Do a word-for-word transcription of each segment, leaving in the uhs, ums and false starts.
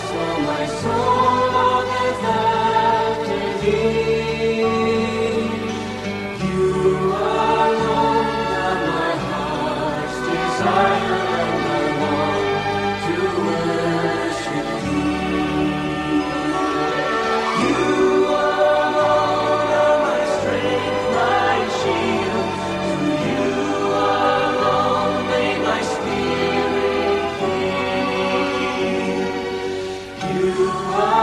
so my soul longeth after thee. You alone are my heart's desire, and I want to worship thee. You alone are my strength, my shield. To you alone may my spirit yield. You are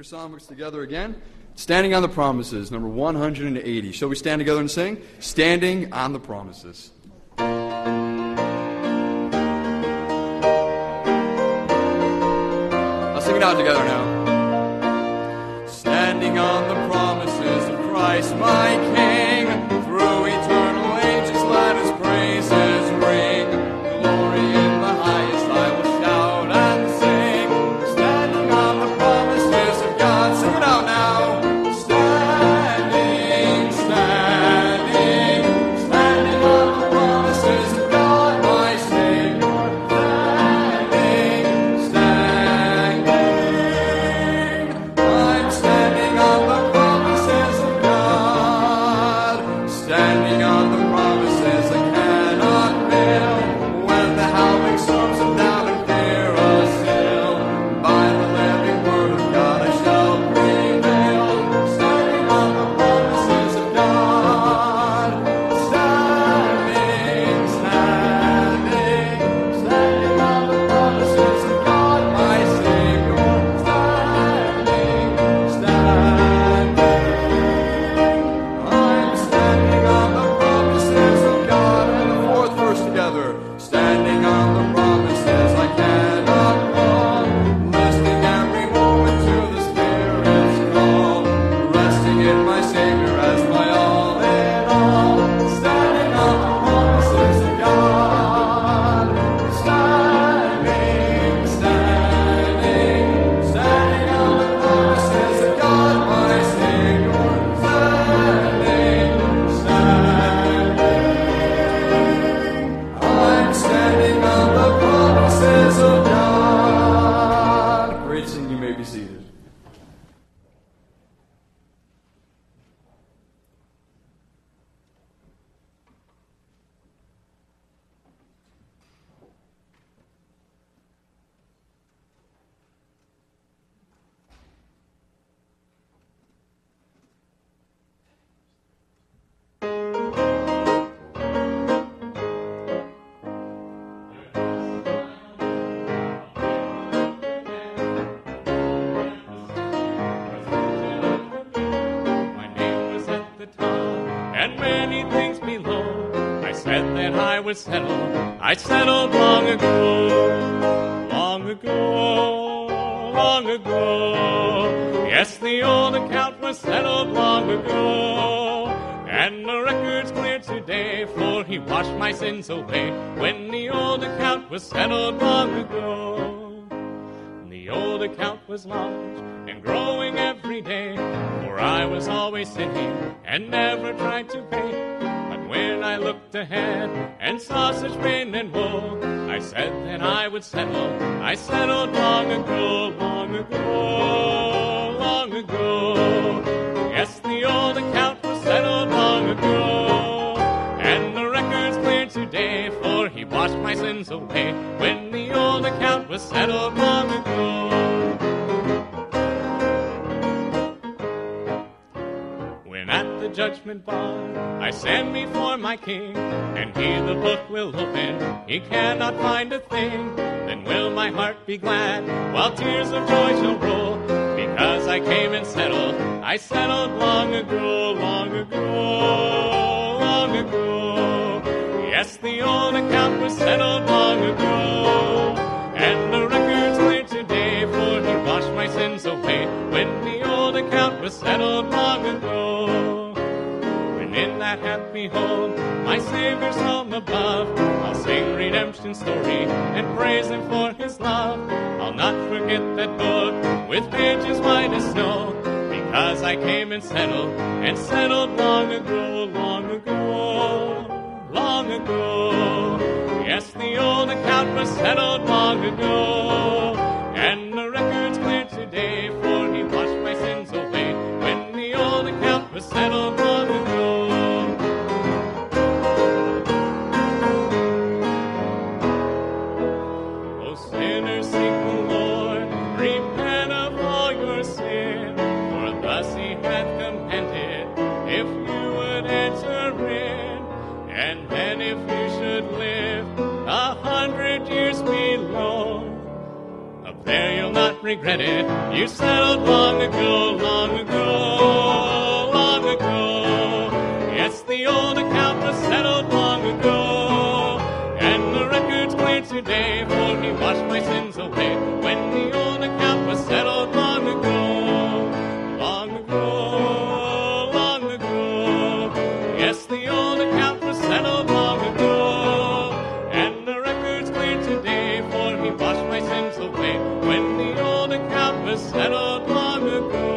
your songbooks together again. Standing on the Promises, number one hundred eighty. Shall we stand together and sing? Standing on the Promises. Let's sing it out together now. Standing on the promises of Christ my King, through eternal ages let his praises ring. Glory in the highest I will shout and sing. Standing on the promises of God. Sing it out now. Standing, standing, standing on the promises of God my Savior. Standing, standing. I'm standing on the promises of God. Standing on the promises I cannot fail. When the howling storms of doubt and fear assail, by the living word of God I shall prevail. Standing on the promises of God. Standing, standing, standing on the promises of God my Savior. Standing, standing. I'm standing on the promises of God. And the fourth verse together. Standing on the promises I cannot fall. Listening every moment to the Spirit's call. Resting in my Savior as my all in all. Standing on the promises of God. Standing, standing, standing on the promises of God my Savior. Standing, standing. I'm standing on the promises of God. Great singing, you may be seated. My name was at the top, and many things below. I said that I would settle. I settled long ago, long ago, long ago. Yes, the old account was settled long ago, and the record's clear today, for he washed my sins away when the old account was settled long ago. The old account was large and growing every day, for I was always sinning and never tried to pay. But when I looked ahead and saw such pain and woe, I said that I would settle. I settled long ago, long ago, long ago. Yes, the old account was settled long ago, and the record's clear today, for he washed my sins away when the old account was settled long ago. When at the judgment bar I stand before my King, and he the book will open, he cannot find a thing, then will my heart be glad, while tears of joy shall roll, because I came and settled. I settled long ago, long ago, long ago. Yes, the old account was settled long ago, and the record's clear today, for he washed my sins away when the old account was settled long ago. When in that happy home my Savior's home above, I'll sing redemption's story and praise him for his love. I'll not forget that book with pages white as snow, because I came and settled, and settled long ago, long ago, long ago. Yes, the old account was settled long ago, and the record's clear today, for he washed my sins away when the old account was settled long ago. Oh, sinners, seek the Lord, repent of all your sin, for thus he hath commanded, if you would enter in, and then if you should live a hundred years below, regret it. You settled long ago, long ago, long ago. Yes, the old account was settled long ago, and the record's clear today, for he washed my sins away. When the old account was settled long ago, long ago, long ago. Yes, the old account was settled long ago, and the record's clear today, for he washed my sins away. When the old account was settled long ago.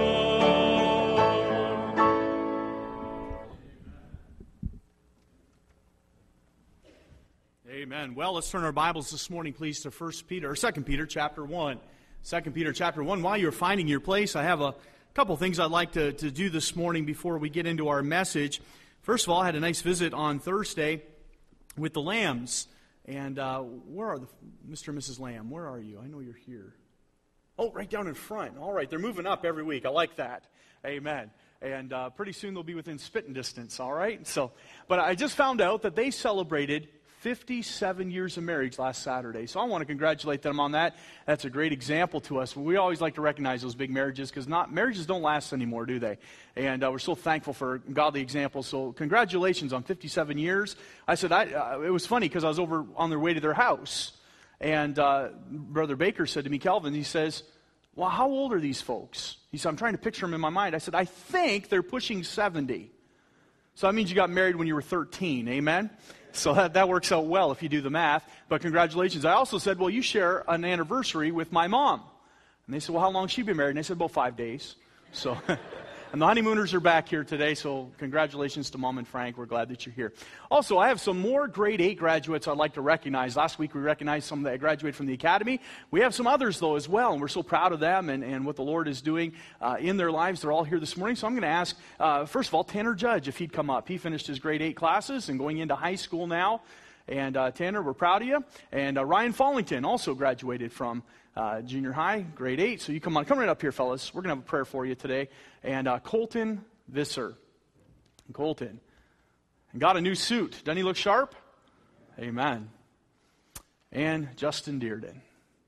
Amen. Well, let's turn our Bibles this morning, please, to First Peter, or Second Peter, chapter one. Second Peter, chapter one. While you're finding your place, I have a couple things I'd like to, to do this morning before we get into our message. First of all, I had a nice visit on Thursday with the Lambs. And uh, where are the Mister and Missus Lamb? Where are you? I know you're here. Oh, right down in front. All right, they're moving up every week. I like that. Amen. And uh, pretty soon they'll be within spitting distance. All right. So, but I just found out that they celebrated fifty-seven years of marriage last Saturday. So I want to congratulate them on that. That's a great example to us. We always like to recognize those big marriages because not marriages don't last anymore, do they? And uh, we're so thankful for godly examples. So congratulations on fifty-seven years. I said, I, uh, it was funny because I was over on their way to their house. And uh, Brother Baker said to me, Calvin, he says, well, how old are these folks? He said, I'm trying to picture them in my mind. I said, I think they're pushing seventy. So that means you got married when you were thirteen. Amen? So that, that works out well if you do the math. But congratulations. I also said, well, you share an anniversary with my mom. And they said, well, how long has she been married? And I said, about five days. So, and the honeymooners are back here today. So congratulations to Mom and Frank. We're glad that you're here. Also, I have some more grade eight graduates I'd like to recognize. Last week we recognized some that graduated from the academy. We have some others, though, as well. And we're so proud of them and, and what the Lord is doing uh, in their lives. They're all here this morning. So I'm going to ask, uh, first of all, Tanner Judge, if he'd come up. He finished his grade eight classes and going into high school now. And uh, Tanner, we're proud of you. And uh, Ryan Fallington also graduated from uh, junior high, grade eight. So you come on, come right up here, fellas. We're going to have a prayer for you today. And uh, Colton Visser. Colton. And got a new suit. Doesn't he look sharp? Amen. And Justin Dearden.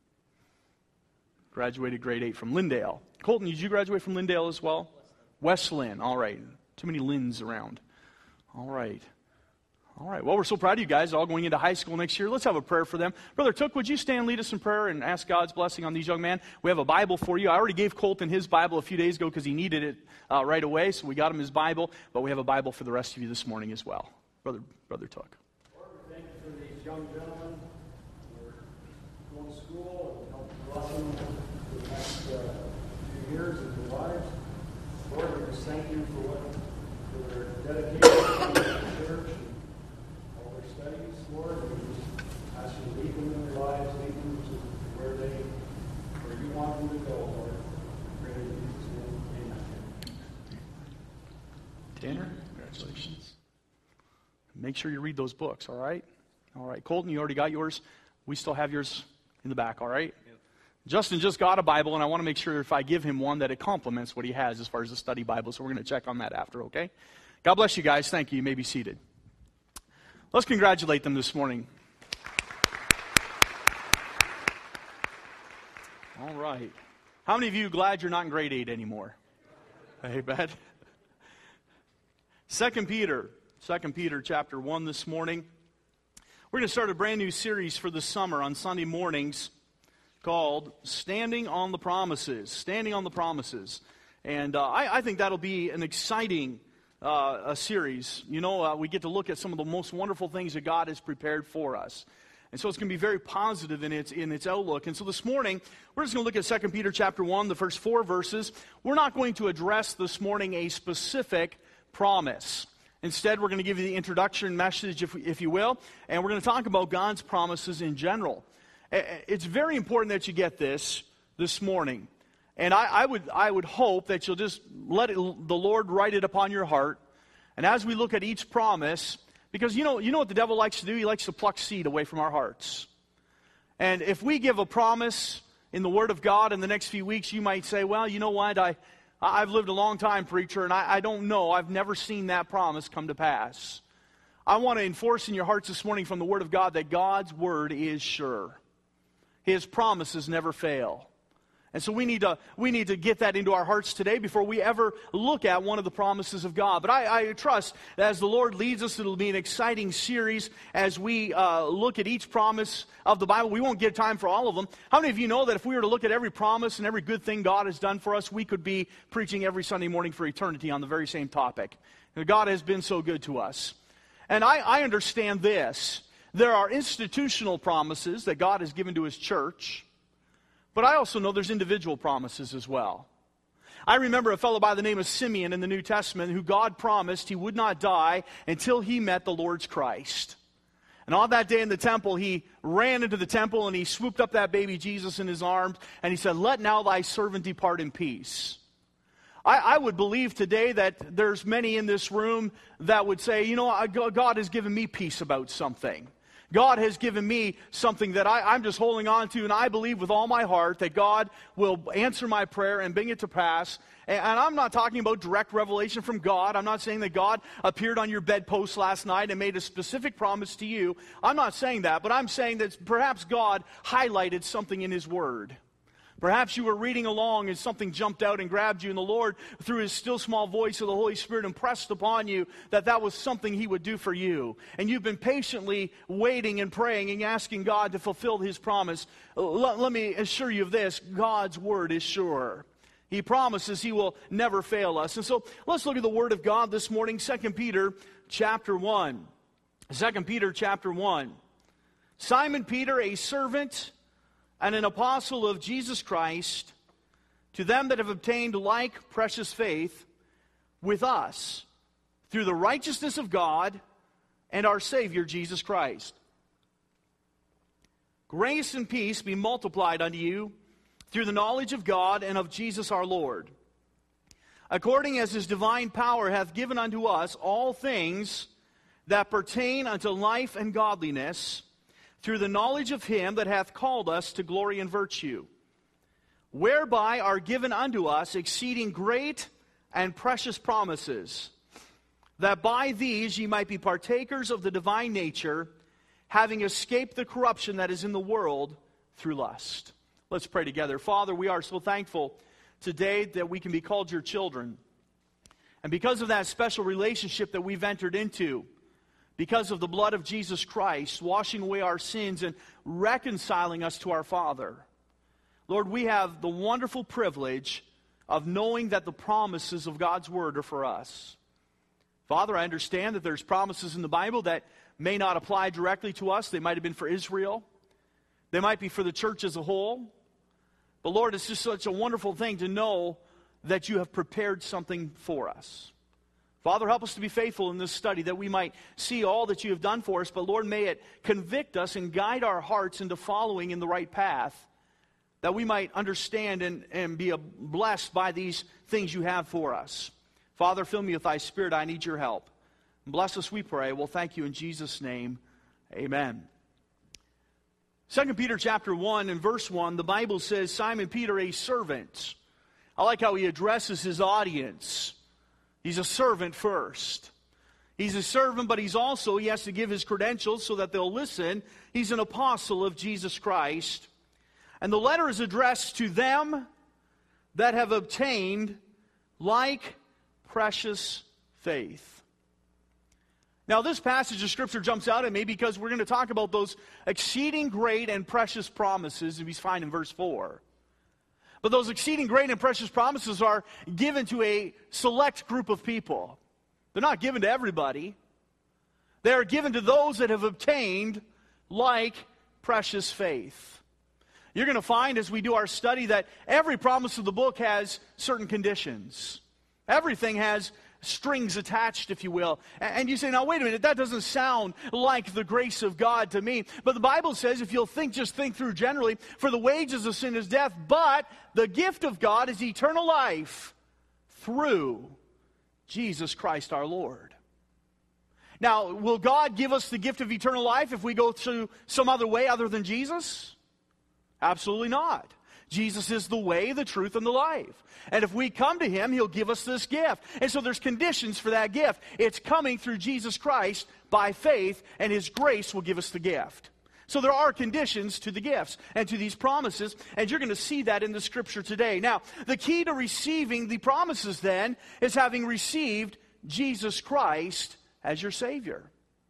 Graduated grade eight from Lindale. Colton, did you graduate from Lindale as well? West Lynn. All right. Too many Lynns around. All right. All right. Well, we're so proud of you guys, all going into high school next year. Let's have a prayer for them. Brother Took, would you stand, lead us in prayer, and ask God's blessing on these young men? We have a Bible for you. I already gave Colton his Bible a few days ago because he needed it uh, right away, so we got him his Bible. But we have a Bible for the rest of you this morning as well. Brother, Brother Took. Lord, we thank you for these young gentlemen who are going to school and help bless them for the next uh, few years of their lives. Lord, we just thank you for what for their dedication to the church and all their studies. Lord, we just ask you to lead them in their lives, lead them to where they, where you want them to go, Lord. Pray in Jesus' name, amen. Tanner, congratulations. Make sure you read those books, all right? All right. Colton, you already got yours. We still have yours in the back, all right? Yep. Justin just got a Bible, and I want to make sure if I give him one that it complements what he has as far as the study Bible, so we're going to check on that after, okay? God bless you guys. Thank you. You may be seated. Let's congratulate them this morning. All right. How many of you are glad you're not in grade eight anymore? Amen. Second Peter. Second Peter chapter one this morning. We're going to start a brand new series for the summer on Sunday mornings called Standing on the Promises. Standing on the Promises. And uh, I, I think that'll be an exciting uh, a series. You know, uh, we get to look at some of the most wonderful things that God has prepared for us. And so it's going to be very positive in its in its outlook. And so this morning, we're just going to look at Second Peter chapter one, the first four verses. We're not going to address this morning a specific promise. Instead, we're going to give you the introduction message, if, if you will, and we're going to talk about God's promises in general. It's very important that you get this this morning. And I, I would I would hope that you'll just let it, the Lord write it upon your heart. And as we look at each promise, because you know, you know what the devil likes to do? He likes to pluck seed away from our hearts. And if we give a promise in the Word of God in the next few weeks, you might say, well, you know what, I... I've lived a long time, preacher, and I, I don't know. I've never seen that promise come to pass. I want to enforce in your hearts this morning from the Word of God that God's Word is sure. His promises never fail. And so we need to we need to get that into our hearts today before we ever look at one of the promises of God. But I, I trust that as the Lord leads us, it'll be an exciting series as we uh, look at each promise of the Bible. We won't get time for all of them. How many of you know that if we were to look at every promise and every good thing God has done for us, we could be preaching every Sunday morning for eternity on the very same topic? God has been so good to us. And I, I understand this. There are institutional promises that God has given to His church. But I also know there's individual promises as well. I remember a fellow by the name of Simeon in the New Testament who God promised he would not die until he met the Lord's Christ. And on that day in the temple, he ran into the temple and he swooped up that baby Jesus in his arms and he said, "Let now thy servant depart in peace." I, I would believe today that there's many in this room that would say, you know, God has given me peace about something. God has given me something that I, I'm just holding on to, and I believe with all my heart that God will answer my prayer and bring it to pass. And, and I'm not talking about direct revelation from God. I'm not saying that God appeared on your bedpost last night and made a specific promise to you. I'm not saying that, but I'm saying that perhaps God highlighted something in His Word. Perhaps you were reading along and something jumped out and grabbed you, and the Lord, through His still small voice of the Holy Spirit, impressed upon you that that was something He would do for you. And you've been patiently waiting and praying and asking God to fulfill His promise. Let, let me assure you of this: God's Word is sure. He promises He will never fail us. And so let's look at the Word of God this morning, Second Peter chapter one. Second Peter chapter one. Simon Peter, a servant and an apostle of Jesus Christ, to them that have obtained like precious faith with us, through the righteousness of God and our Savior Jesus Christ. Grace and peace be multiplied unto you through the knowledge of God and of Jesus our Lord, according as His divine power hath given unto us all things that pertain unto life and godliness, through the knowledge of Him that hath called us to glory and virtue, whereby are given unto us exceeding great and precious promises, that by these ye might be partakers of the divine nature, having escaped the corruption that is in the world through lust. Let's pray together. Father, we are so thankful today that we can be called your children. And because of that special relationship that we've entered into, because of the blood of Jesus Christ, washing away our sins and reconciling us to our Father, Lord, we have the wonderful privilege of knowing that the promises of God's Word are for us. Father, I understand that there's promises in the Bible that may not apply directly to us. They might have been for Israel. They might be for the church as a whole. But Lord, it's just such a wonderful thing to know that you have prepared something for us. Father, help us to be faithful in this study, that we might see all that you have done for us. But Lord, may it convict us and guide our hearts into following in the right path, that we might understand and, and be blessed by these things you have for us. Father, fill me with thy Spirit. I need your help. Bless us, we pray. We'll thank you in Jesus' name. Amen. Second Peter chapter one and verse one, the Bible says, Simon Peter, a servant. I like how he addresses his audience. He's a servant first. He's a servant, but he's also, he has to give his credentials so that they'll listen. He's an apostle of Jesus Christ. And the letter is addressed to them that have obtained like precious faith. Now, this passage of Scripture jumps out at me because we're going to talk about those exceeding great and precious promises, and we find in verse four. But those exceeding great and precious promises are given to a select group of people. They're not given to everybody. They are given to those that have obtained like precious faith. You're going to find as we do our study that every promise of the book has certain conditions. Everything has strings attached, if you will. And you say, now wait a minute, that doesn't sound like the grace of God to me. But the Bible says, if you'll think, just think through generally, for the wages of sin is death, but the gift of God is eternal life through Jesus Christ our Lord. Now, will God give us the gift of eternal life if we go through some other way other than Jesus? Absolutely not. Jesus is the way, the truth, and the life. And if we come to Him, He'll give us this gift. And so there's conditions for that gift. It's coming through Jesus Christ by faith, and His grace will give us the gift. So there are conditions to the gifts and to these promises, and you're going to see that in the Scripture today. Now, the key to receiving the promises then is having received Jesus Christ as your Savior.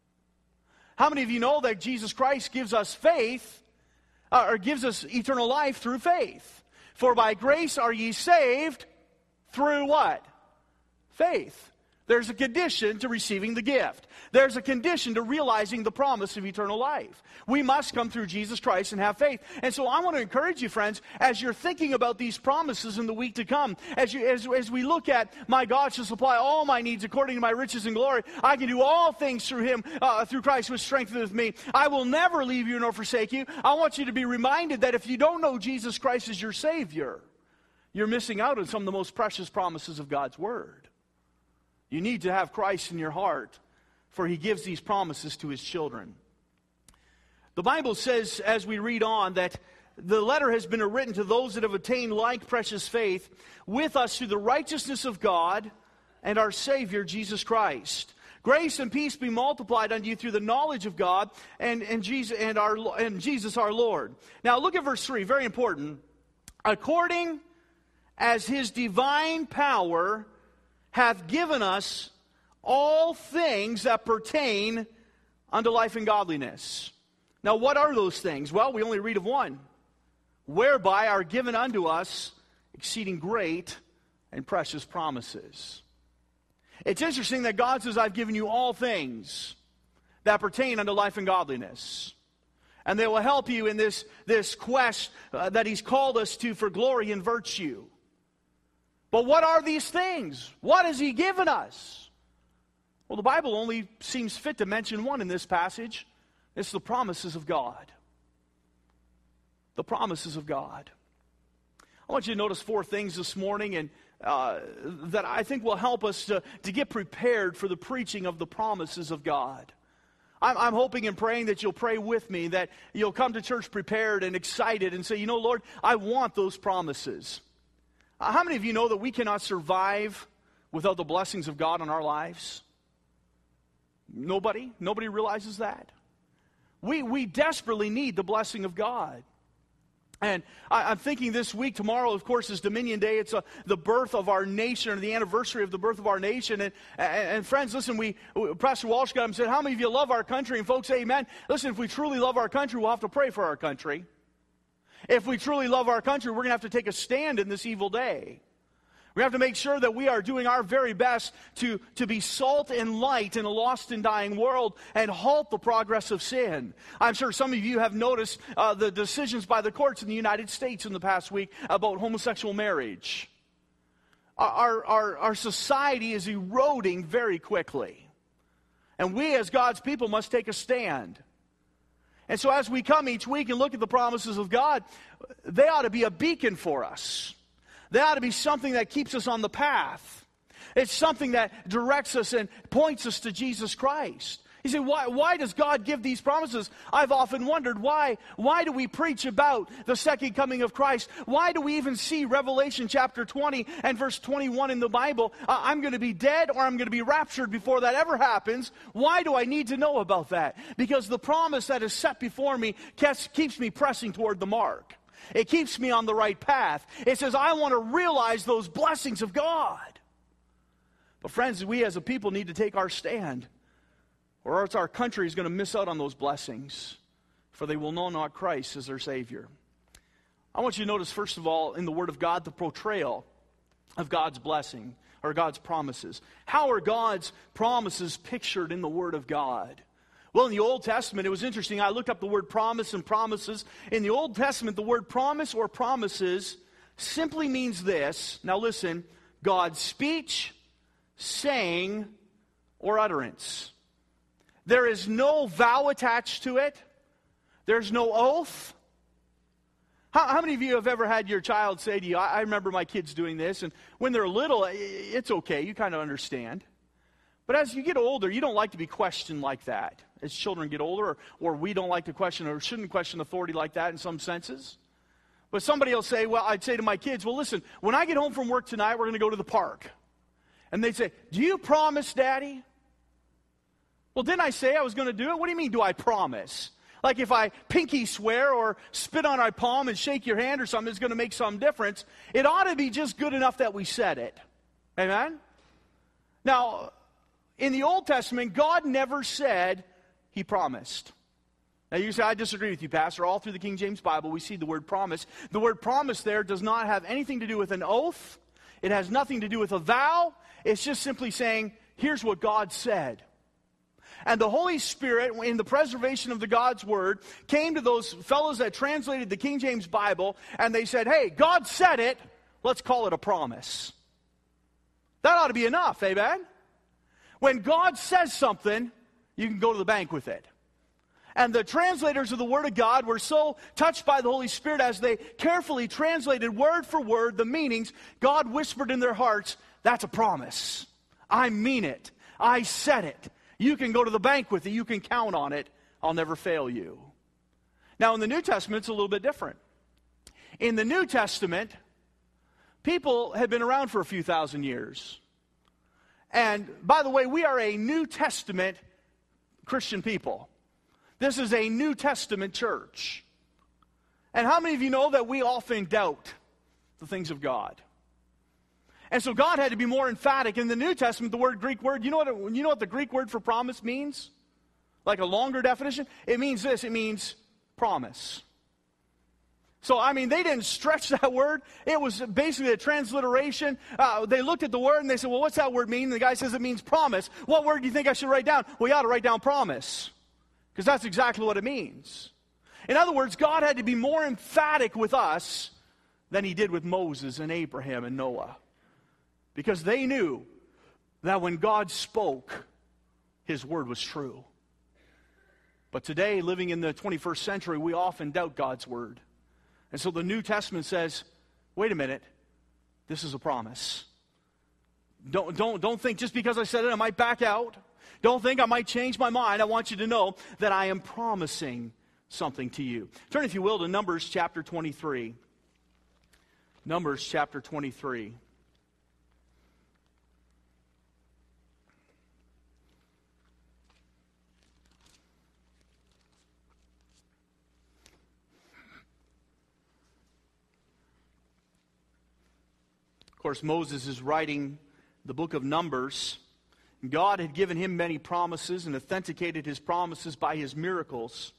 How many of you know that Jesus Christ gives us faith, uh, or gives us eternal life through faith? For by grace are ye saved through what? Faith. There's a condition to receiving the gift. There's a condition to realizing the promise of eternal life. We must come through Jesus Christ and have faith. And so I want to encourage you, friends, as you're thinking about these promises in the week to come, as you as, as we look at, my God shall supply all my needs according to my riches and glory. I can do all things through him, uh, through Christ, which strengtheneth me. I will never leave you nor forsake you. I want you to be reminded that if you don't know Jesus Christ as your Savior, you're missing out on some of the most precious promises of God's Word. You need to have Christ in your heart, for he gives these promises to his children. The Bible says, as we read on, that the letter has been written to those that have attained like precious faith with us through the righteousness of God and our Savior, Jesus Christ. Grace and peace be multiplied unto you through the knowledge of God and, and, Jesus, and, our, and Jesus our Lord. Now look at verse three, very important. According as his divine power hath given us all things that pertain unto life and godliness. Now, what are those things? Well, we only read of one. Whereby are given unto us exceeding great and precious promises. It's interesting that God says, I've given you all things that pertain unto life and godliness. And they will help you in this, this quest uh, that he's called us to for glory and virtue. But what are these things? What has he given us? Well, the Bible only seems fit to mention one in this passage. It's the promises of God. The promises of God. I want you to notice four things this morning and uh, that I think will help us to, to get prepared for the preaching of the promises of God. I'm, I'm hoping and praying that you'll pray with me, that you'll come to church prepared and excited and say, you know, Lord, I want those promises. How many of you know that we cannot survive without the blessings of God in our lives? Nobody? Nobody realizes that? We, we desperately need the blessing of God. And I, I'm thinking this week, tomorrow, of course, is Dominion Day. It's a, the birth of our nation, or the anniversary of the birth of our nation. And, and, and friends, listen, we Pastor Walsh got up and said, how many of you love our country? And folks say, amen. Listen, if we truly love our country, we'll have to pray for our country. If we truly love our country, we're going to have to take a stand in this evil day. We have to make sure that we are doing our very best to, to be salt and light in a lost and dying world and halt the progress of sin. I'm sure some of you have noticed uh, the decisions by the courts in the United States in the past week about homosexual marriage. Our, our, our society is eroding very quickly. And we as God's people must take a stand. And so as we come each week and look at the promises of God, they ought to be a beacon for us. They ought to be something that keeps us on the path. It's something that directs us and points us to Jesus Christ. You say, why, why does God give these promises? I've often wondered, why, why do we preach about the second coming of Christ? Why do we even see Revelation chapter twenty and verse twenty-one in the Bible? Uh, I'm going to be dead or I'm going to be raptured before that ever happens. Why do I need to know about that? Because the promise that is set before me keeps me pressing toward the mark. It keeps me on the right path. It says, I want to realize those blessings of God. But friends, we as a people need to take our stand, or else our country is going to miss out on those blessings, for they will know not Christ as their Savior. I want you to notice, first of all, in the Word of God, the portrayal of God's blessing, or God's promises. How are God's promises pictured in the Word of God? Well, in the Old Testament, it was interesting. I looked up the word promise and promises. In the Old Testament, the word promise or promises simply means this. Now listen, God's speech, saying, or utterance. There is no vow attached to it. There's no oath. How, how many of you have ever had your child say to you, I, I remember my kids doing this, and when they're little, it's okay, you kind of understand. But as you get older, you don't like to be questioned like that. As children get older, or, or we don't like to question, or shouldn't question authority like that in some senses. But somebody will say, well, I'd say to my kids, well, listen, when I get home from work tonight, we're going to go to the park. And they'd say, do you promise, Daddy? Well, didn't I say I was going to do it? What do you mean, do I promise? Like if I pinky swear or spit on my palm and shake your hand or something, it's going to make some difference. It ought to be just good enough that we said it. Amen? Now, in the Old Testament, God never said He promised. Now you say, I disagree with you, Pastor. All through the King James Bible, we see the word promise. The word promise there does not have anything to do with an oath. It has nothing to do with a vow. It's just simply saying, here's what God said. And the Holy Spirit, in the preservation of the God's Word, came to those fellows that translated the King James Bible, and they said, hey, God said it, let's call it a promise. That ought to be enough, amen? When God says something, you can go to the bank with it. And the translators of the Word of God were so touched by the Holy Spirit as they carefully translated word for word the meanings. God whispered in their hearts, that's a promise. I mean it. I said it. You can go to the bank with it. You can count on it. I'll never fail you. Now in the New Testament, it's a little bit different. In the New Testament, people had been around for a few thousand years. And by the way, we are a New Testament Christian people. This is a New Testament church. And how many of you know that we often doubt the things of God? And so God had to be more emphatic. In the New Testament, the word Greek word, you know what, it, you know what the Greek word for promise means? Like a longer definition? It means this, it means promise. So, I mean, they didn't stretch that word. It was basically a transliteration. Uh, they looked at the word and they said, well, what's that word mean? And the guy says it means promise. What word do you think I should write down? Well, you ought to write down promise. Because that's exactly what it means. In other words, God had to be more emphatic with us than He did with Moses and Abraham and Noah. Because they knew that when God spoke, His word was true. But today, living in the twenty-first century, we often doubt God's word. And so the New Testament says, wait a minute, this is a promise. Don't, don't, don't think just because I said it, I might back out. Don't think I might change my mind. I want you to know that I am promising something to you. Turn, if you will, to Numbers chapter twenty-three. Numbers chapter twenty-three. Of course, Moses is writing the book of Numbers. God had given him many promises and authenticated His promises by His miracles.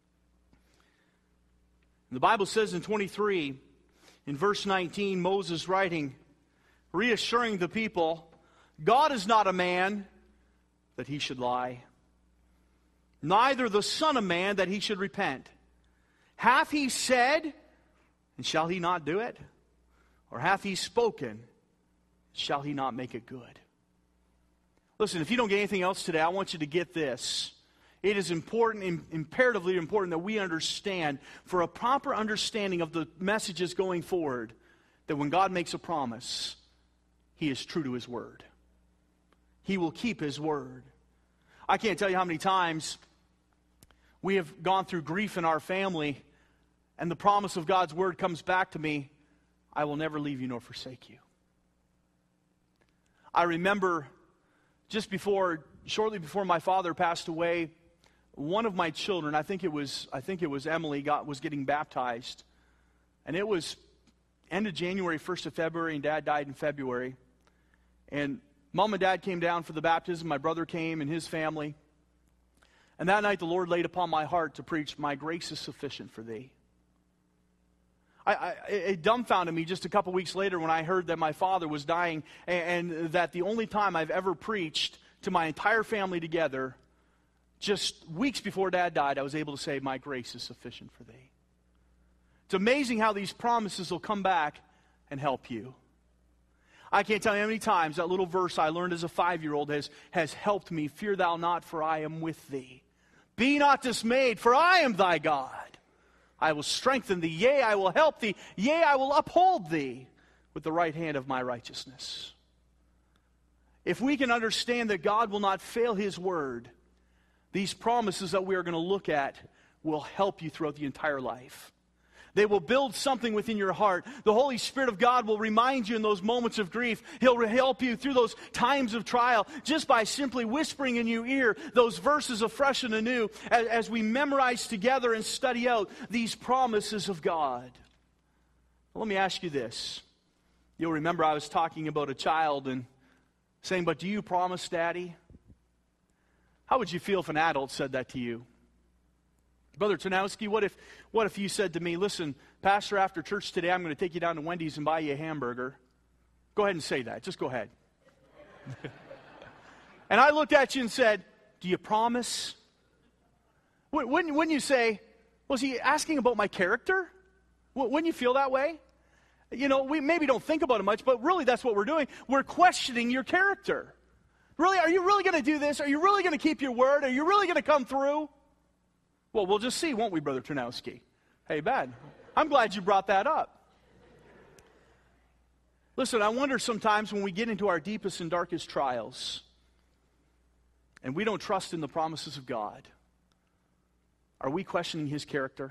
And the Bible says in twenty-three, in verse nineteen, Moses writing, reassuring the people, God is not a man that He should lie, neither the Son of Man that He should repent. Hath He said, and shall He not do it? Or hath He spoken, shall He not make it good? Listen, if you don't get anything else today, I want you to get this. It is important, imperatively important, that we understand, for a proper understanding of the messages going forward, that when God makes a promise, He is true to His word. He will keep His word. I can't tell you how many times we have gone through grief in our family, and the promise of God's word comes back to me, I will never leave you nor forsake you. I remember just before, shortly before my father passed away, one of my children, I think it was, I think it was Emily, got, was getting baptized. And it was end of January, first of February, and Dad died in February. And Mom and Dad came down for the baptism. My brother came and his family. And that night the Lord laid upon my heart to preach, my grace is sufficient for thee. I, I, it dumbfounded me just a couple weeks later when I heard that my father was dying, and, and that the only time I've ever preached to my entire family together, just weeks before Dad died, I was able to say, my grace is sufficient for thee. It's amazing how these promises will come back and help you. I can't tell you how many times that little verse I learned as a five-year-old has, has helped me. Fear thou not, for I am with thee. Be not dismayed, for I am thy God. I will strengthen thee, yea, I will help thee, yea, I will uphold thee with the right hand of my righteousness. If we can understand that God will not fail His word, these promises that we are going to look at will help you throughout the entire life. They will build something within your heart. The Holy Spirit of God will remind you in those moments of grief. He'll help you through those times of trial just by simply whispering in your ear those verses afresh and anew as, as we memorize together and study out these promises of God. Well, let me ask you this. You'll remember I was talking about a child and saying, but do you promise, Daddy? How would you feel if an adult said that to you? Brother Tanowski, what if what if you said to me, listen, Pastor, after church today, I'm going to take you down to Wendy's and buy you a hamburger. Go ahead and say that. Just go ahead. And I looked at you and said, do you promise? Wouldn't, wouldn't you say, was he asking about my character? Wouldn't you feel that way? You know, we maybe don't think about it much, but really that's what we're doing. We're questioning your character. Really, are you really going to do this? Are you really going to keep your word? Are you really going to come through? Well, we'll just see, won't we, Brother Ternowski? Hey, bad. I'm glad you brought that up. Listen, I wonder sometimes when we get into our deepest and darkest trials and we don't trust in the promises of God, are we questioning His character?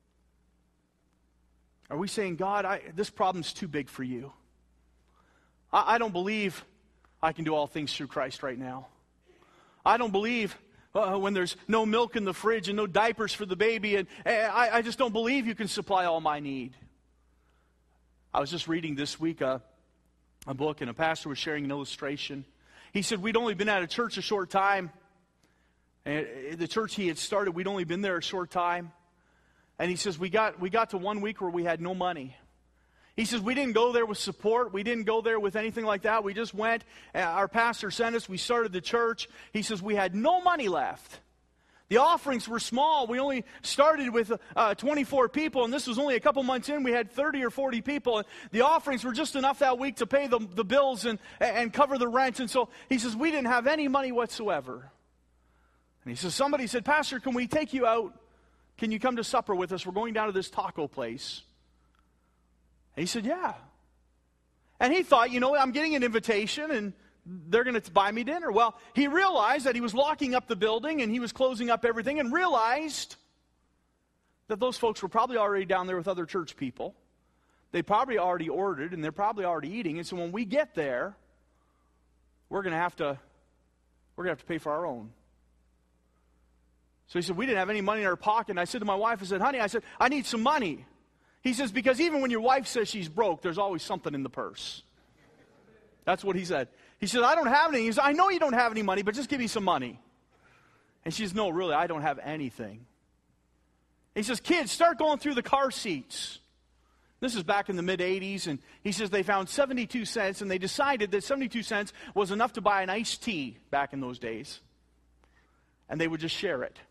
Are we saying, God, I, this problem's too big for you? I, I don't believe I can do all things through Christ right now. I don't believe uh, when there's no milk in the fridge and no diapers for the baby, and, and I, I just don't believe you can supply all my need. I was just reading this week a, a book, and a pastor was sharing an illustration. He said, we'd only been at a church a short time. And the church he had started, we'd only been there a short time. And he says, we got we got to one week where we had no money. He says, we didn't go there with support. We didn't go there with anything like that. We just went. Our pastor sent us. We started the church. He says, we had no money left. The offerings were small. We only started with uh, twenty-four people, and this was only a couple months in. We had thirty or forty people. And the offerings were just enough that week to pay the, the bills and, and cover the rent. And so he says, we didn't have any money whatsoever. And he says, somebody said, Pastor, can we take you out? Can you come to supper with us? We're going down to this taco place. And he said, yeah. And he thought, you know, I'm getting an invitation and they're going to buy me dinner. Well, he realized that he was locking up the building and he was closing up everything, and realized that those folks were probably already down there with other church people. They probably already ordered and they're probably already eating. And so when we get there, we're going to have to we're going to have to pay for our own. So he said, we didn't have any money in our pocket. And I said to my wife, I said, honey, I said, I need some money. He says, because even when your wife says she's broke, there's always something in the purse. That's what he said. He said, I don't have any. He said, I know you don't have any money, but just give me some money. And she says, no, really, I don't have anything. He says, kids, start going through the car seats. This is back in the mid-eighties, and he says they found seventy-two cents, and they decided that seventy-two cents was enough to buy an iced tea back in those days. And they would just share it.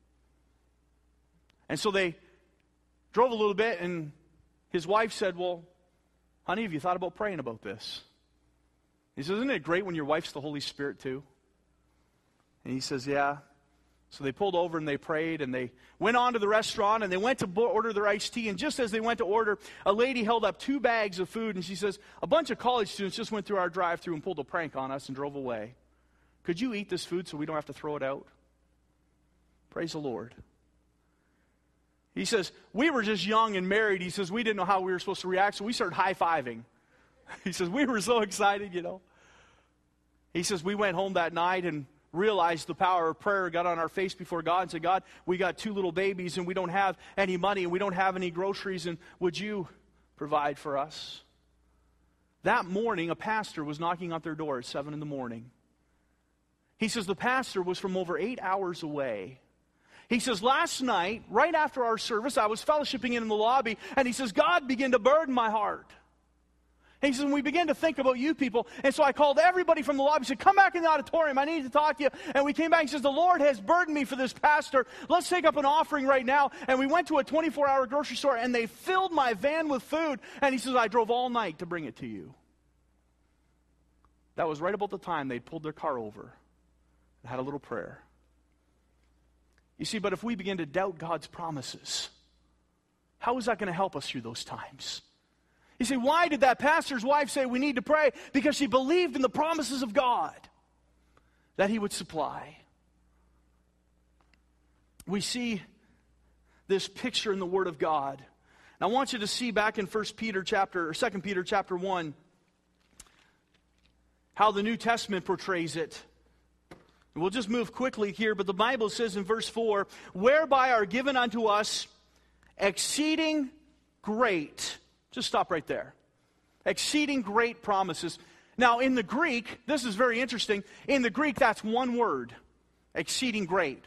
And so they drove a little bit, and his wife said, well, honey, have you thought about praying about this? He says, isn't it great when your wife's the Holy Spirit too? And he says, yeah. So they pulled over and they prayed, and they went on to the restaurant, and they went to order their iced tea. And just as they went to order, a lady held up two bags of food, and she says, a bunch of college students just went through our drive-thru and pulled a prank on us and drove away. Could you eat this food so we don't have to throw it out? Praise the Lord. He says, we were just young and married. He says, we didn't know how we were supposed to react, so we started high-fiving. He says, we were so excited, you know. He says, we went home that night and realized the power of prayer, got on our face before God and said, God, we got two little babies and we don't have any money and we don't have any groceries, and would you provide for us? That morning, a pastor was knocking on their door at seven in the morning. He says, the pastor was from over eight hours away. He says, last night, right after our service, I was fellowshipping in the lobby, and he says, God began to burden my heart. And he says, we began to think about you people, and so I called everybody from the lobby and said, come back in the auditorium, I need to talk to you. And we came back, and he says, the Lord has burdened me for this pastor. Let's take up an offering right now. And we went to a twenty-four hour grocery store, and they filled my van with food. And he says, I drove all night to bring it to you. That was right about the time they'd pulled their car over and had a little prayer. You see, but if we begin to doubt God's promises, how is that going to help us through those times? You see, why did that pastor's wife say we need to pray? Because she believed in the promises of God that He would supply. We see this picture in the Word of God. I want you to see back in First Peter chapter, or Second Peter chapter one, how the New Testament portrays it. And we'll just move quickly here, but the Bible says in verse four, whereby are given unto us exceeding great. Just stop right there. Exceeding great promises. Now, in the Greek, this is very interesting. In the Greek, that's one word. Exceeding great.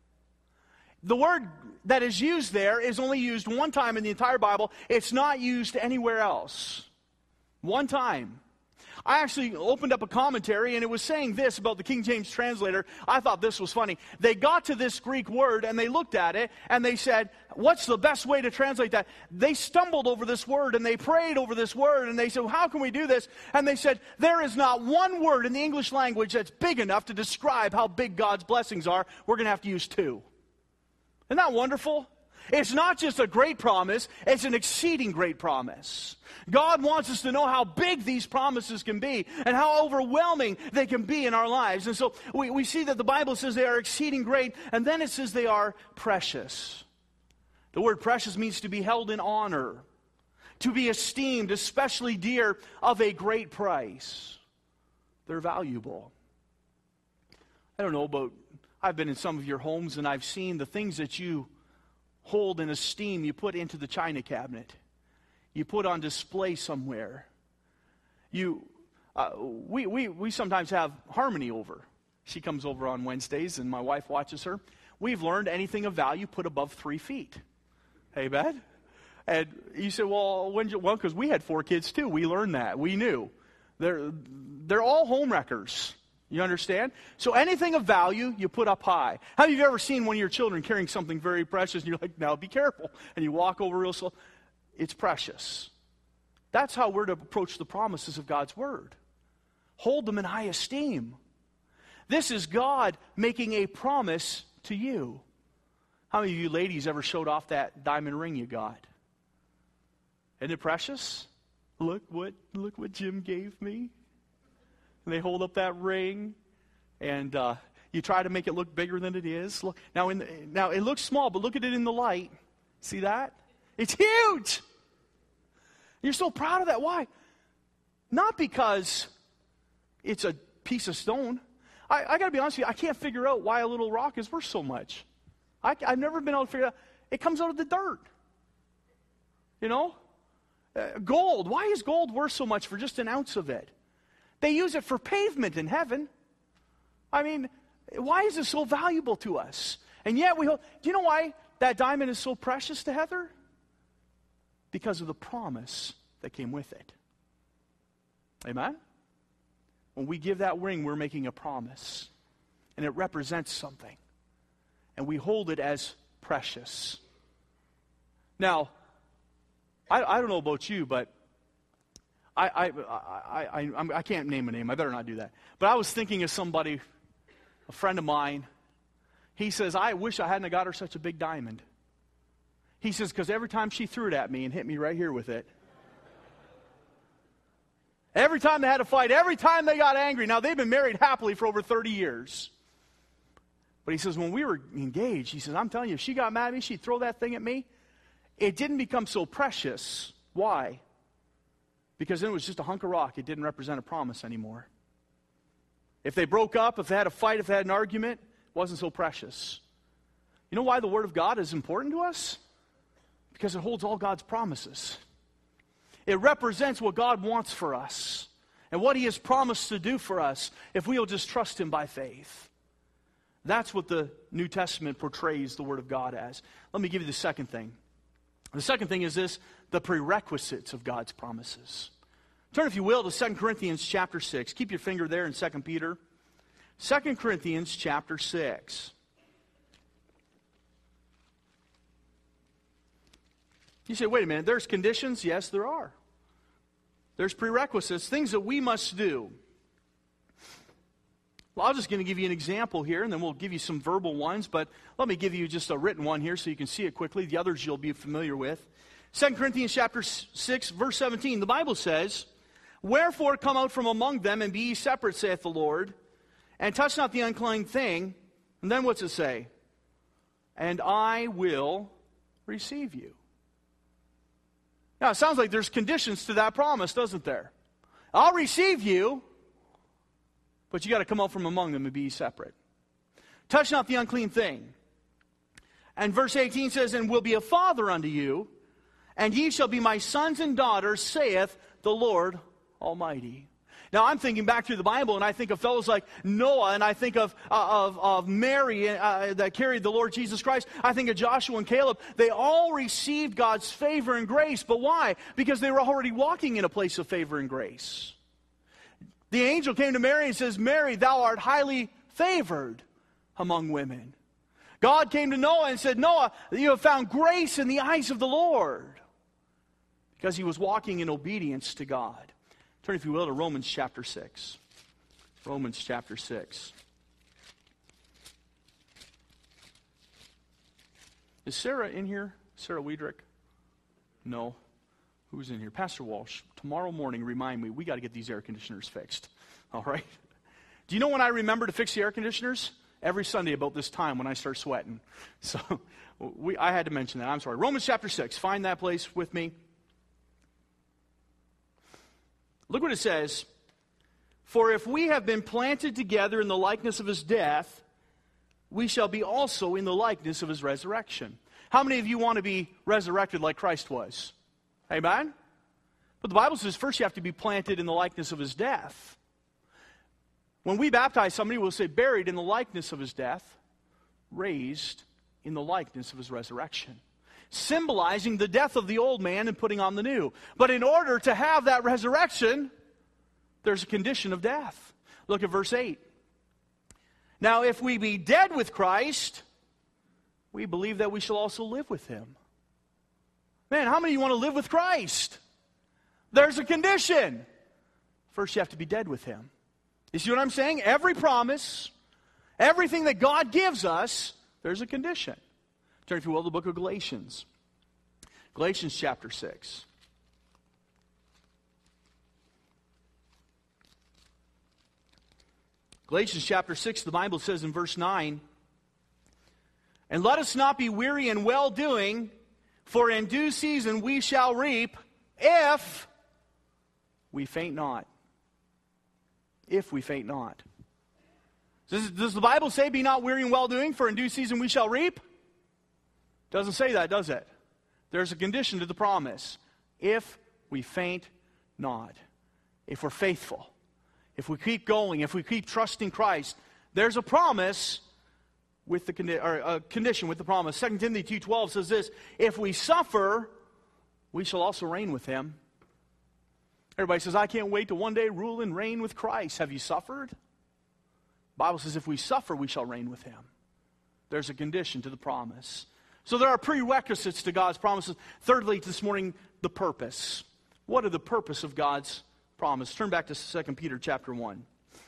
The word that is used there is only used one time in the entire Bible. It's not used anywhere else. One time. I actually opened up a commentary, and it was saying this about the King James translator. I thought this was funny. They got to this Greek word, and they looked at it, and they said, what's the best way to translate that? They stumbled over this word, and they prayed over this word, and they said, well, how can we do this? And they said, there is not one word in the English language that's big enough to describe how big God's blessings are. We're going to have to use two. Isn't that wonderful? It's not just a great promise, it's an exceeding great promise. God wants us to know how big these promises can be and how overwhelming they can be in our lives. And so we, we see that the Bible says they are exceeding great, and then it says they are precious. The word precious means to be held in honor, to be esteemed, especially dear, of a great price. They're valuable. I don't know about, I've been in some of your homes and I've seen the things that you hold in esteem, you put into the china cabinet. You put on display somewhere. You, uh, we, we, we sometimes have Harmony over. She comes over on Wednesdays and my wife watches her. We've learned anything of value put above three feet. Hey, Beth? And you say, well, when you, well, because we had four kids too. We learned that. We knew. They're, they're all home wreckers. You understand? So anything of value, you put up high. How have you ever seen one of your children carrying something very precious and you're like, now be careful. And you walk over real slow. It's precious. That's how we're to approach the promises of God's Word. Hold them in high esteem. This is God making a promise to you. How many of you ladies ever showed off that diamond ring you got? Isn't it precious? Look what, look what Jim gave me. And they hold up that ring, and uh, you try to make it look bigger than it is. Look, now, in the, now, it looks small, but look at it in the light. See that? It's huge. You're so proud of that. Why? Not because it's a piece of stone. I, I got to be honest with you, I can't figure out why a little rock is worth so much. I, I've never been able to figure it out. It comes out of the dirt. You know? Uh, gold. Why is gold worth so much for just an ounce of it? They use it for pavement in heaven. I mean, why is it so valuable to us? And yet we hold, do you know why that diamond is so precious to Heather? Because of the promise that came with it. Amen? When we give that ring, we're making a promise. And it represents something. And we hold it as precious. Now, I, I don't know about you, but I, I, I, I, I, I can't name a name. I better not do that. But I was thinking of somebody, a friend of mine. He says, I wish I hadn't got her such a big diamond. He says, because every time she threw it at me and hit me right here with it, every time they had a fight, every time they got angry. Now, they've been married happily for over thirty years. But he says, when we were engaged, he says, I'm telling you, if she got mad at me, she'd throw that thing at me. It didn't become so precious. Why? Because then it was just a hunk of rock. It didn't represent a promise anymore. If they broke up, if they had a fight, if they had an argument, it wasn't so precious. You know why the Word of God is important to us? Because it holds all God's promises. It represents what God wants for us and what He has promised to do for us if we will just trust Him by faith. That's what the New Testament portrays the Word of God as. Let me give you the second thing. The second thing is this, the prerequisites of God's promises. Turn, if you will, to Second Corinthians chapter six. Keep your finger there in Second Peter. Second Corinthians chapter six. You say, wait a minute, there's conditions? Yes, there are. There's prerequisites, things that we must do. Well, I'm just going to give you an example here, and then we'll give you some verbal ones, but let me give you just a written one here so you can see it quickly. The others you'll be familiar with. Second Corinthians chapter six, verse seventeen, the Bible says, wherefore come out from among them, and be ye separate, saith the Lord, and touch not the unclean thing. And then what's it say? And I will receive you. Now, it sounds like there's conditions to that promise, doesn't there? I'll receive you, but you got to come out from among them and be separate. Touch not the unclean thing. And verse eighteen says, and will be a father unto you, and ye shall be my sons and daughters, saith the Lord Almighty. Now, I'm thinking back through the Bible, and I think of fellows like Noah, and I think of, uh, of, of Mary uh, that carried the Lord Jesus Christ. I think of Joshua and Caleb. They all received God's favor and grace. But why? Because they were already walking in a place of favor and grace. The angel came to Mary and says, Mary, thou art highly favored among women. God came to Noah and said, Noah, you have found grace in the eyes of the Lord. Because he was walking in obedience to God. Turn, if you will, to Romans chapter six. Romans chapter six. Is Sarah in here? Sarah Wiedrick? No. Who's in here? Pastor Walsh. Tomorrow morning, remind me, we got to get these air conditioners fixed. All right? Do you know when I remember to fix the air conditioners? Every Sunday about this time when I start sweating. So we, I had to mention that. I'm sorry. Romans chapter six. Find that place with me. Look what it says. For if we have been planted together in the likeness of his death, we shall be also in the likeness of his resurrection. How many of you want to be resurrected like Christ was? Amen? But the Bible says first you have to be planted in the likeness of his death. When we baptize somebody, we'll say buried in the likeness of his death, raised in the likeness of his resurrection. Symbolizing the death of the old man and putting on the new. But in order to have that resurrection, there's a condition of death. Look at verse eight. Now, if we be dead with Christ, we believe that we shall also live with him. Man, how many of you want to live with Christ? There's a condition. First, you have to be dead with him. You see what I'm saying? Every promise, everything that God gives us, there's a condition. Turn, if you will, to the book of Galatians. Galatians chapter six. Galatians chapter six, the Bible says in verse nine, and let us not be weary in well-doing, for in due season we shall reap, if we faint not. If we faint not. Does, does the Bible say, be not weary in well-doing, for in due season we shall reap? Doesn't say that, does it? There's a condition to the promise. If we faint not. If we're faithful. If we keep going. If we keep trusting Christ. There's a promise with the condi- or a condition with the promise. Second Timothy two twelve says this. If we suffer, we shall also reign with him. Everybody says, I can't wait to one day rule and reign with Christ. Have you suffered? The Bible says, if we suffer, we shall reign with him. There's a condition to the promise. So there are prerequisites to God's promises. Thirdly, this morning, the purpose. What are the purpose of God's promise? Turn back to Second Peter chapter one.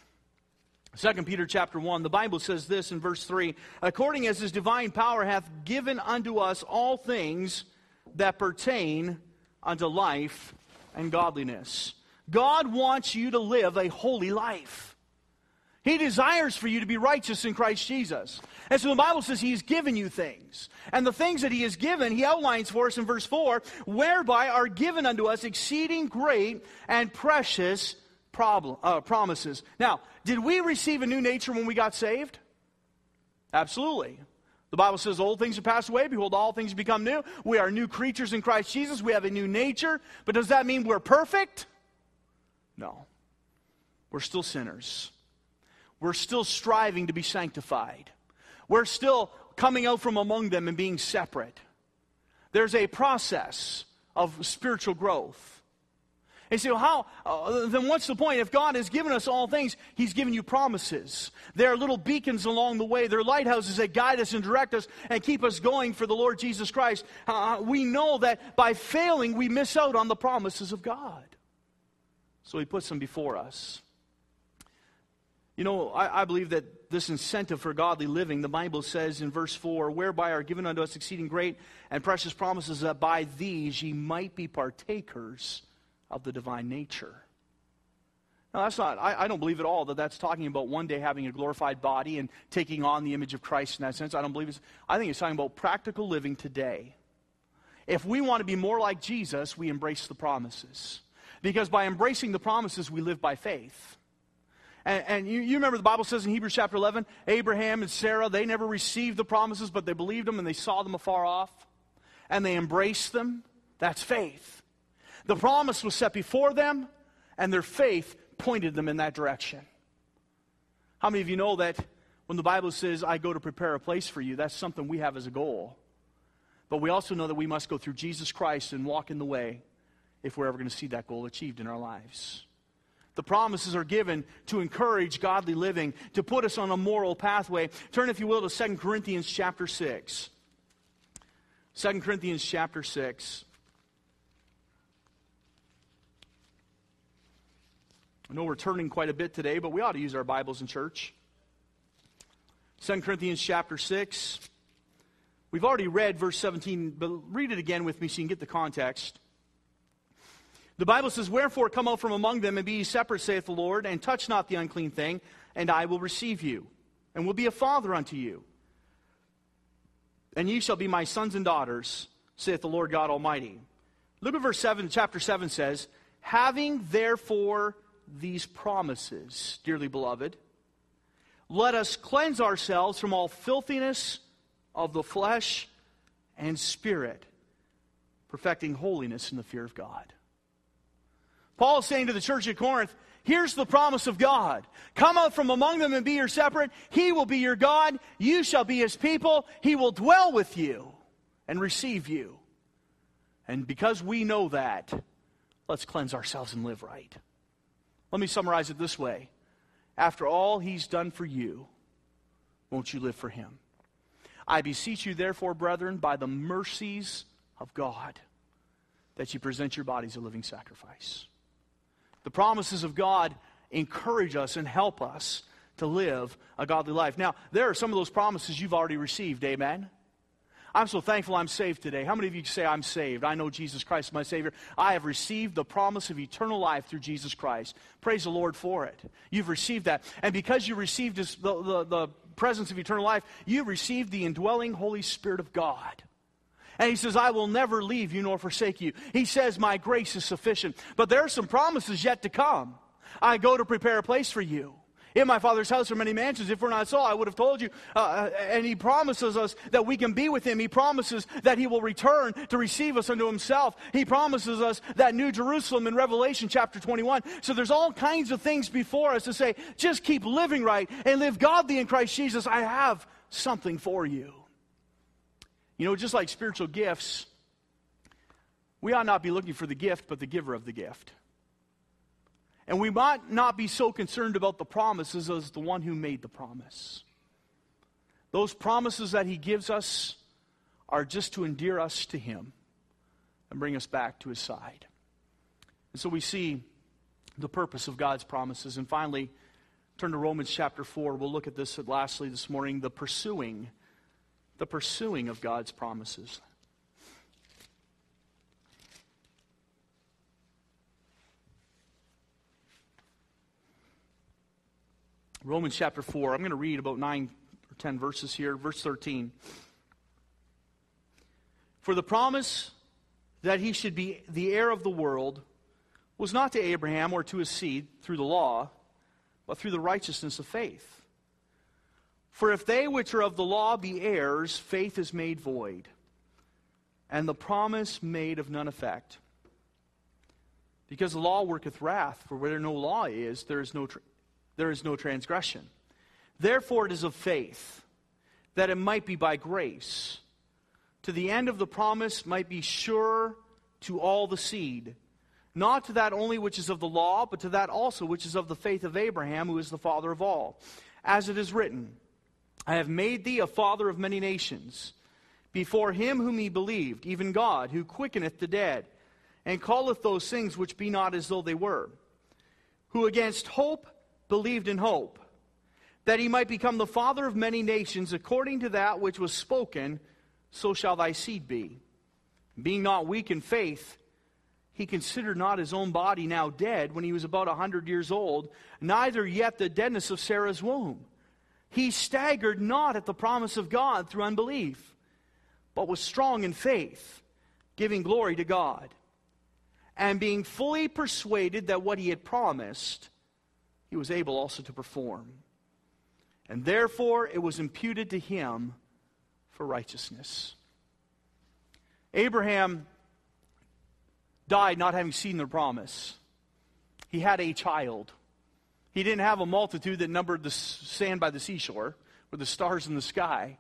Second Peter chapter one, the Bible says this in verse three, according as his divine power hath given unto us all things that pertain unto life and godliness. God wants you to live a holy life. He desires for you to be righteous in Christ Jesus. And so the Bible says He's given you things. And the things that He has given, He outlines for us in verse four, whereby are given unto us exceeding great and precious problem, uh, promises. Now, did we receive a new nature when we got saved? Absolutely. The Bible says old things have passed away. Behold, all things have become new. We are new creatures in Christ Jesus. We have a new nature. But does that mean we're perfect? No. We're still sinners. We're still striving to be sanctified. We're still coming out from among them and being separate. There's a process of spiritual growth. And you say, well, how, uh, then what's the point? If God has given us all things, He's given you promises. There are little beacons along the way. They're lighthouses that guide us and direct us and keep us going for the Lord Jesus Christ. Uh, we know that by failing, we miss out on the promises of God. So He puts them before us. You know, I, I believe that this incentive for godly living, the Bible says in verse four, whereby are given unto us exceeding great and precious promises, that by these ye might be partakers of the divine nature. Now, that's not, I, I don't believe at all that that's talking about one day having a glorified body and taking on the image of Christ in that sense. I don't believe it's, I think it's talking about practical living today. If we want to be more like Jesus, we embrace the promises. Because by embracing the promises, we live by faith. And, and you, you remember the Bible says in Hebrews chapter eleven, Abraham and Sarah, they never received the promises, but they believed them and they saw them afar off. And they embraced them. That's faith. The promise was set before them, and their faith pointed them in that direction. How many of you know that when the Bible says, I go to prepare a place for you, that's something we have as a goal. But we also know that we must go through Jesus Christ and walk in the way if we're ever going to see that goal achieved in our lives. The promises are given to encourage godly living, to put us on a moral pathway. Turn, if you will, to Second Corinthians chapter six. Second Corinthians chapter six. I know we're turning quite a bit today, but we ought to use our Bibles in church. Second Corinthians chapter six. We've already read verse seventeen, but read it again with me so you can get the context. The Bible says, Wherefore come out from among them, and be ye separate, saith the Lord, and touch not the unclean thing, and I will receive you, and will be a father unto you. And ye shall be my sons and daughters, saith the Lord God Almighty. Look at verse seven, chapter seven says, Having therefore these promises, dearly beloved, let us cleanse ourselves from all filthiness of the flesh and spirit, perfecting holiness in the fear of God. Paul is saying to the church at Corinth, here's the promise of God. Come out from among them and be your separate. He will be your God. You shall be his people. He will dwell with you and receive you. And because we know that, let's cleanse ourselves and live right. Let me summarize it this way. After all he's done for you, won't you live for him? I beseech you, therefore, brethren, by the mercies of God, that you present your bodies a living sacrifice. The promises of God encourage us and help us to live a godly life. Now, there are some of those promises you've already received, amen? I'm so thankful I'm saved today. How many of you say, I'm saved? I know Jesus Christ is my Savior. I have received the promise of eternal life through Jesus Christ. Praise the Lord for it. You've received that. And because you received this, the, the, the presence of eternal life, you received the indwelling Holy Spirit of God. And he says, I will never leave you nor forsake you. He says, my grace is sufficient. But there are some promises yet to come. I go to prepare a place for you. In my Father's house are many mansions. If we're not so, I would have told you. Uh, and he promises us that we can be with him. He promises that he will return to receive us unto himself. He promises us that New Jerusalem in Revelation chapter twenty-one. So there's all kinds of things before us to say, just keep living right and live godly in Christ Jesus. I have something for you. You know, just like spiritual gifts, we ought not be looking for the gift, but the giver of the gift. And we might not be so concerned about the promises as the one who made the promise. Those promises that he gives us are just to endear us to him and bring us back to his side. And so we see the purpose of God's promises. And finally, turn to Romans chapter four. We'll look at this lastly this morning, the pursuing, the pursuing of God's promises. Romans chapter four. I'm going to read about nine or ten verses here. Verse thirteen. For the promise that he should be the heir of the world was not to Abraham or to his seed through the law, but through the righteousness of faith. For if they which are of the law be heirs, faith is made void, and the promise made of none effect. Because the law worketh wrath, for where no law is, there is no tr- there is no transgression. Therefore it is of faith, that it might be by grace, to the end of the promise might be sure to all the seed, not to that only which is of the law, but to that also which is of the faith of Abraham, who is the father of all. As it is written, I have made thee a father of many nations, before him whom he believed, even God, who quickeneth the dead, and calleth those things which be not as though they were, who against hope believed in hope, that he might become the father of many nations, according to that which was spoken, so shall thy seed be. Being not weak in faith, he considered not his own body now dead, when he was about a hundred years old, neither yet the deadness of Sarah's womb. He staggered not at the promise of God through unbelief, but was strong in faith, giving glory to God, and being fully persuaded that what he had promised, he was able also to perform. And therefore it was imputed to him for righteousness. Abraham died not having seen the promise. He had a child. He didn't have a multitude that numbered the sand by the seashore or the stars in the sky.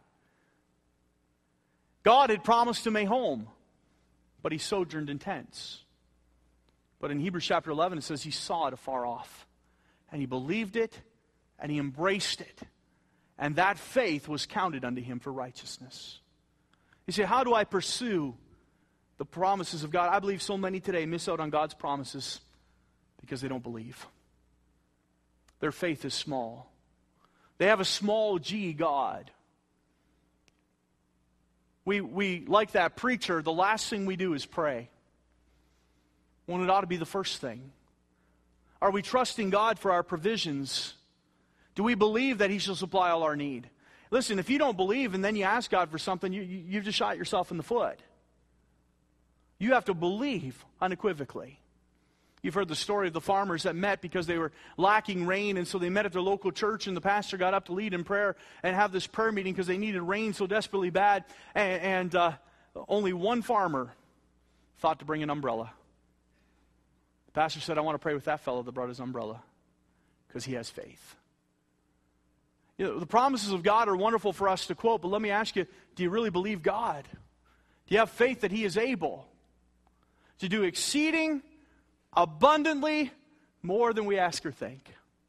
God had promised him a home, but he sojourned in tents. But in Hebrews chapter eleven it says he saw it afar off, and he believed it, and he embraced it, and that faith was counted unto him for righteousness. You say, how do I pursue the promises of God? I believe so many today miss out on God's promises because they don't believe. Their faith is small. They have a small G God. We, we, like that preacher, the last thing we do is pray, when it ought to be the first thing. Are we trusting God for our provisions? Do we believe that he shall supply all our need? Listen, if you don't believe and then you ask God for something, you, you, you've just shot yourself in the foot. You have to believe unequivocally. You've heard the story of the farmers that met because they were lacking rain, and so they met at their local church, and the pastor got up to lead in prayer and have this prayer meeting because they needed rain so desperately bad, and, and uh, only one farmer thought to bring an umbrella. The pastor said, I want to pray with that fellow that brought his umbrella because he has faith. You know, the promises of God are wonderful for us to quote, but let me ask you, do you really believe God? Do you have faith that he is able to do exceeding abundantly more than we ask or think?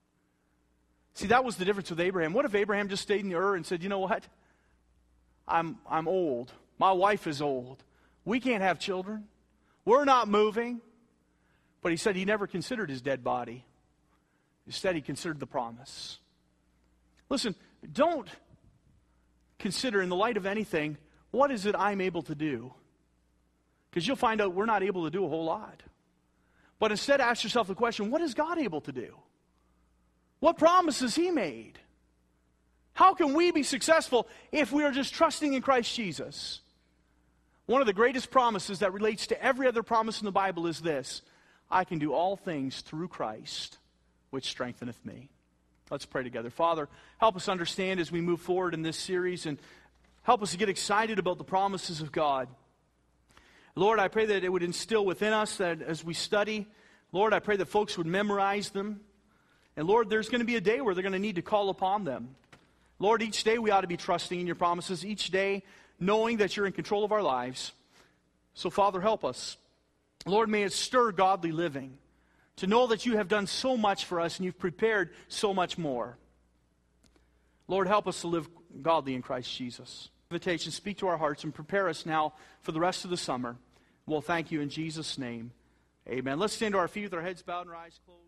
See, that was the difference with Abraham. What if Abraham just stayed in the Ur and said, you know what? I'm, I'm old. My wife is old. We can't have children. We're not moving. But he said he never considered his dead body. Instead, he considered the promise. Listen, don't consider in the light of anything, what is it I'm able to do? Because you'll find out we're not able to do a whole lot. But instead ask yourself the question, what is God able to do? What promises he made? How can we be successful if we are just trusting in Christ Jesus? One of the greatest promises that relates to every other promise in the Bible is this: I can do all things through Christ, which strengtheneth me. Let's pray together. Father, help us understand as we move forward in this series, and help us to get excited about the promises of God. Lord, I pray that it would instill within us that as we study, Lord, I pray that folks would memorize them. And Lord, there's going to be a day where they're going to need to call upon them. Lord, each day we ought to be trusting in your promises, each day knowing that you're in control of our lives. So Father, help us. Lord, may it stir godly living, to know that you have done so much for us and you've prepared so much more. Lord, help us to live godly in Christ Jesus. Invitation, speak to our hearts and prepare us now for the rest of the summer. We'll thank you in Jesus' name. Amen. Let's stand to our feet with our heads bowed and our eyes closed.